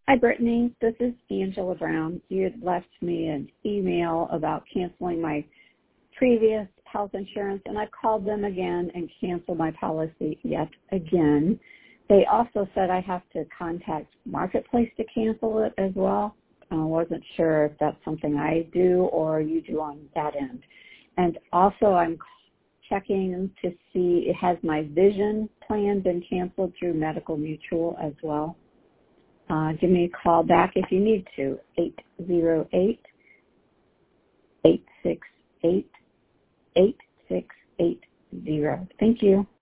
Hi, Brittany. This is Angela Brown. You had left me an email about canceling my previous health insurance, and I called them again and canceled my policy yet again. They also said I have to contact Marketplace to cancel it as well. I wasn't sure if that's something I do or you do on that end. And also I'm checking to see, has my vision plan been canceled through Medical Mutual as well? Give me a call back if you need to, 808-868-8680. Thank you.